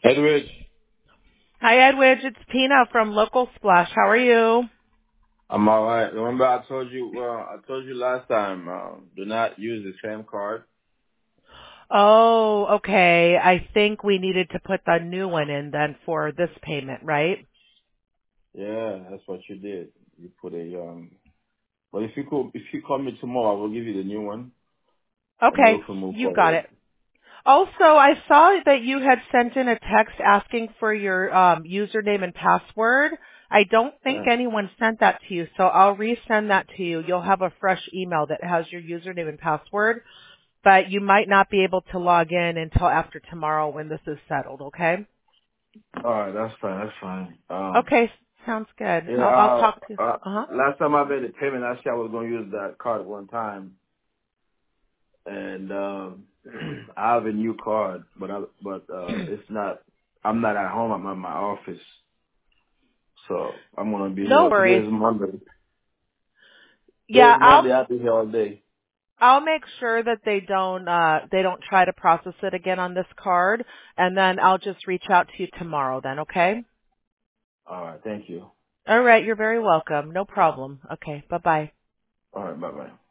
Edward, Hi, Edwidge. It's Tina from Local Splash. How are you? I'm alright. Remember I told you last time, do not use the same card. Oh, okay. I think we needed to put the new one in then for this payment, right? Yeah, that's what you did. You put but if you call me tomorrow, I will give you the new one, and then Okay, we can move you got forward. it. Also, I saw that you had sent in a text asking for your username and password. I don't think Yeah. anyone sent that to you, so I'll resend that to you. You'll have a fresh email that has your username and password, but you might not be able to log in until after tomorrow when this is settled, okay? Alright, that's fine. That's fine. Okay, sounds good. Yeah. I'll talk to. Uh-huh. Last time I made a payment, actually I was gonna use that card one time, and I have a new card, but it's not. I'm not at home. I'm at my office. So I'm gonna be No here. worries. Today's Monday. Yeah, Today's Monday. I'll be here all day. I'll make sure that they don't try to process it again on this card, and then I'll just reach out to you tomorrow then, okay? All right. Thank you. All right, you're very welcome. No problem. Okay, bye-bye. All right. Bye bye.